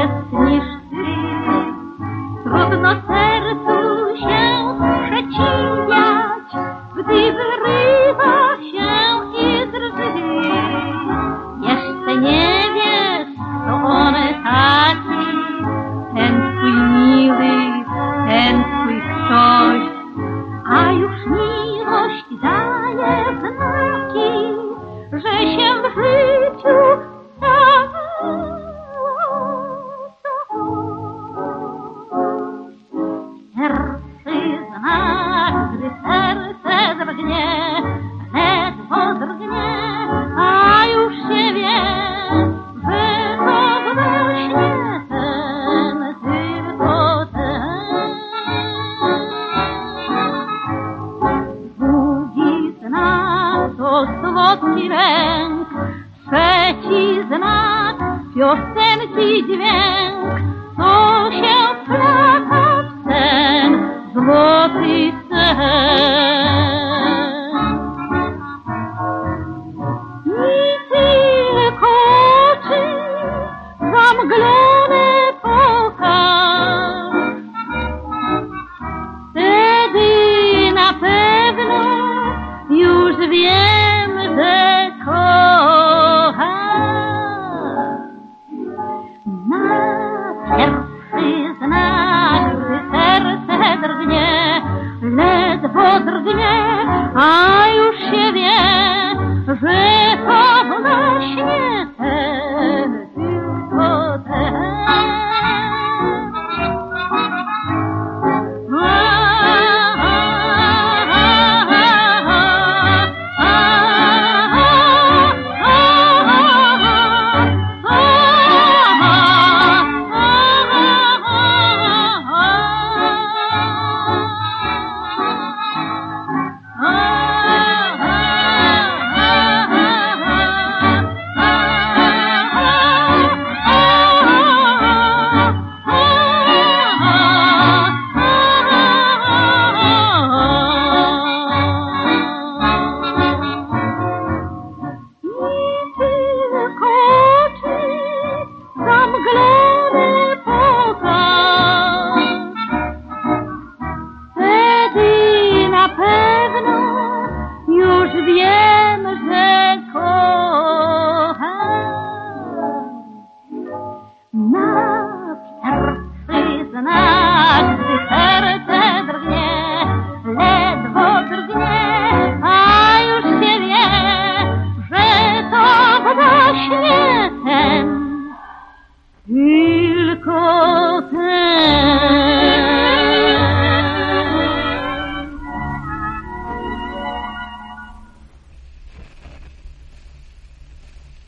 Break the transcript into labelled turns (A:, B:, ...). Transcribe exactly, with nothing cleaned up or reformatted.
A: lat niż ty. Trudno sercu się sprzeciwiać, gdy wyrywa się i drży. Jeszcze nie wiesz, to on taki, ten twój miły, ten twój ktoś, a już miłość daje znaki, że się w życiu stało. Serce zna, gdy serce drgnie, ledwo drgnie, a już się wie, że to właśnie ten, tylko ten. Drugi znak to słodki ręk, trzeci znak piosenki dźwięk, co się wplata w sen, złoty sen. I tylko oczy zamglone pokaż, wtedy na pewno już wiem, że kocham. Na pierwszy znak, gdy serce drgnie, ledwo drgnie, a już się wie, że to właśnie ten, tylko ten. Wiem, że kocham.